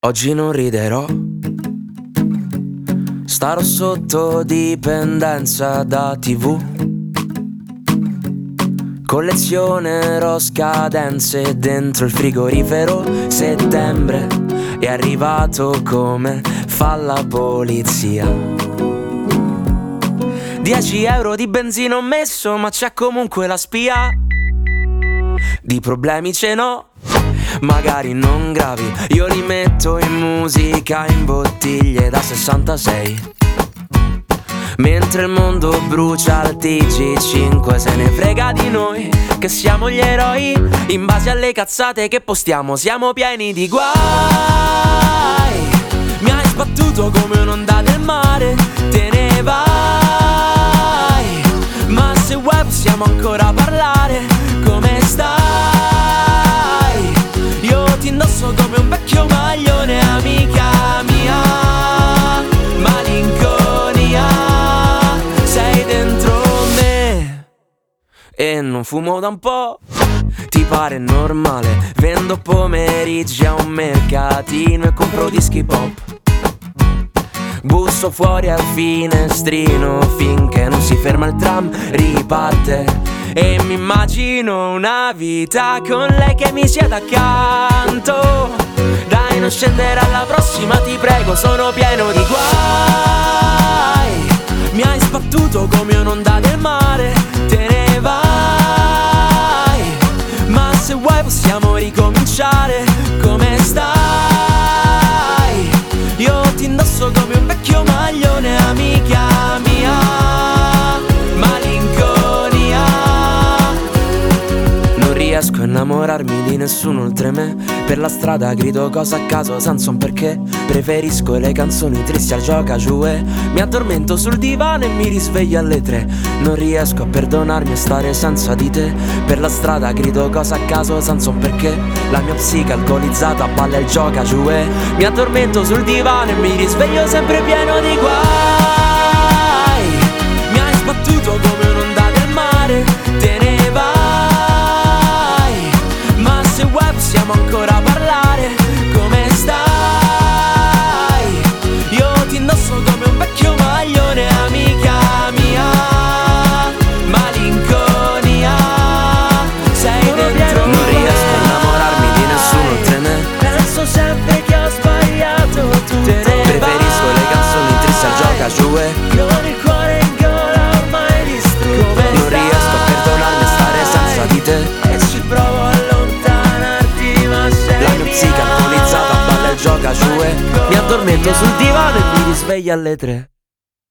Oggi non riderò, starò sotto dipendenza da TV. Collezionerò scadenze dentro il frigorifero. Settembre è arrivato come fa la polizia. 10 euro di benzina ho messo, ma c'è comunque la spia. Di problemi ce n'ho, magari non gravi, io li metto in musica in bottiglie da 66. Mentre il mondo brucia al TG5, se ne frega di noi, che siamo gli eroi. In base alle cazzate che postiamo siamo pieni di guai. Mi hai sbattuto come un'onda del mare, te ne vai. Ma se vuoi possiamo ancora parlare. Come stai? Io ti indosso come un vecchio maglione, amica mia. Malinconia, sei dentro me e non fumo da un po'. Ti pare normale? Vendo pomeriggi a un mercatino e compro dischi pop. Busso fuori al finestrino finché non si ferma il tram, riparte. E mi immagino una vita con lei che mi sieda accanto. Dai, non scendere alla prossima, ti prego, sono pieno di guai. Mi hai sbattuto come un'onda del mare, te ne vai. Ma se vuoi possiamo ricominciare. Come stai? Io ti indosso come un vecchio maglione, amica mia. Riesco a innamorarmi di nessuno oltre me. Per la strada grido cose a caso senza un perché. Preferisco le canzoni tristi al gioca giù e mi addormento sul divano e mi risveglio alle 3. Non riesco a perdonarmi e stare senza di te. Per la strada grido cose a caso senza un perché. La mia psiche alcolizzata balla il gioca giù e mi addormento sul divano e mi risveglio sempre pieno di guai. Mi hai sbattuto come un'onda del mare, te ne vai. Se vuoi possiamo ancora parlare. Come stai? Io ti indosso come un vecchio maglione, amica mia. Malinconia, sei dentro. Non riesco a innamorarmi di nessuno oltre me. Penso sempre che ho sbagliato, tu te ne preferisco le canzoni tristi al gioca giù e con il cuore in gola ormai distrutto. Non riesco a perdonarmi e stare senza di te. E ci provo a psiche alcolizzata balla e gioca giù e mi addormento sul divano e mi risveglio alle 3.